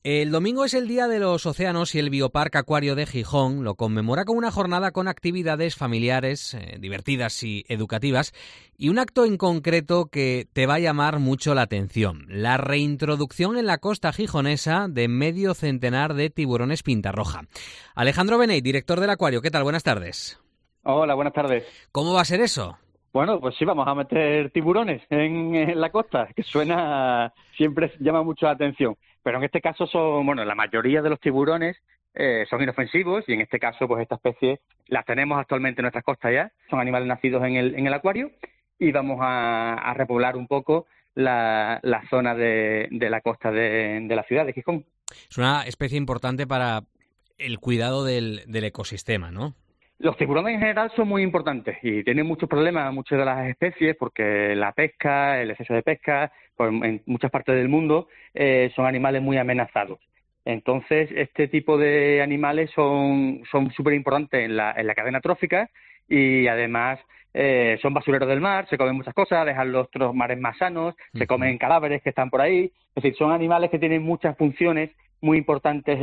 El domingo es el Día de los Océanos y el Bioparque Acuario de Gijón lo conmemora con una jornada con actividades familiares, divertidas y educativas, y un acto en concreto que te va a llamar mucho la atención: la reintroducción en la costa gijonesa de medio centenar de tiburones pintarroja. Alejandro Beneit, director del Acuario, ¿qué tal? Buenas tardes. Hola, buenas tardes. ¿Cómo va a ser eso? Bueno, pues sí, vamos a meter tiburones en la costa, que siempre llama mucho la atención. Pero en este caso la mayoría de los tiburones son inofensivos y en este caso, pues esta especie las tenemos actualmente en nuestras costas ya. Son animales nacidos en el acuario y vamos a repoblar un poco la zona de la costa de la ciudad de Gijón. Es una especie importante para el cuidado del ecosistema, ¿no? Los tiburones en general son muy importantes y tienen muchos problemas muchas de las especies porque la pesca, el exceso de pesca, pues en muchas partes del mundo son animales muy amenazados. Entonces, este tipo de animales son súper importantes en la cadena trófica y además son basureros del mar, se comen muchas cosas, dejan los otros mares más sanos, se comen cadáveres que están por ahí. Es decir, son animales que tienen muchas funciones muy importantes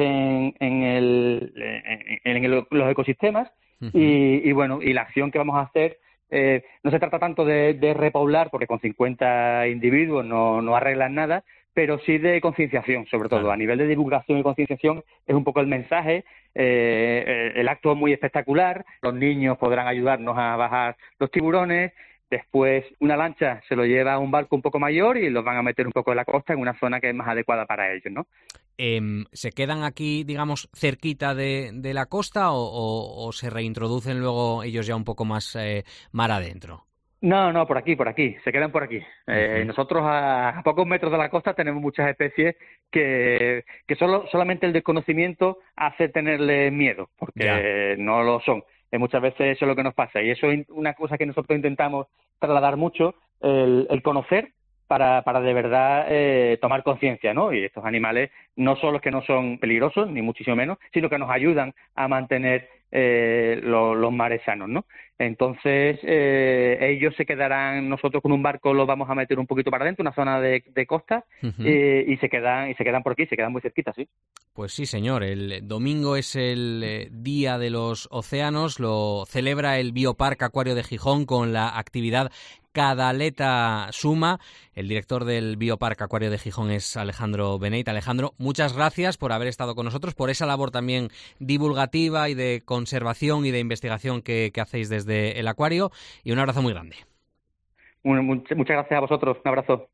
en los ecosistemas. Y la acción que vamos a hacer no se trata tanto de repoblar, porque con 50 individuos no arreglan nada, pero sí de concienciación, sobre todo. Claro. A nivel de divulgación y concienciación es un poco el mensaje. El acto es muy espectacular, los niños podrán ayudarnos a bajar los tiburones. Después una lancha se lo lleva a un barco un poco mayor y los van a meter un poco en la costa, en una zona que es más adecuada para ellos, ¿no? ¿Se quedan aquí, digamos, cerquita de la costa o se reintroducen luego ellos ya un poco más mar adentro? No, por aquí, se quedan por aquí. Nosotros a pocos metros de la costa tenemos muchas especies que solamente el desconocimiento hace tenerle miedo, porque no lo son. Muchas veces eso es lo que nos pasa y eso es una cosa que nosotros intentamos trasladar mucho, el conocer para de verdad tomar conciencia, ¿no? Y estos animales no son los que no son peligrosos, ni muchísimo menos, sino que nos ayudan a mantener los mares sanos, ¿no? Entonces, ellos se quedarán, nosotros con un barco los vamos a meter un poquito para adentro, una zona de costa, y se quedan por aquí, se quedan muy cerquita, sí. Pues sí, señor. El domingo es el Día de los Océanos, lo celebra el Bioparque Acuario de Gijón con la actividad Cada Aleta Suma. El director del Bioparque Acuario de Gijón es Alejandro Beneit. Alejandro, muchas gracias por haber estado con nosotros, por esa labor también divulgativa y de conservación y de investigación que hacéis desde el acuario, y un abrazo muy grande. Muchas gracias a vosotros, un abrazo.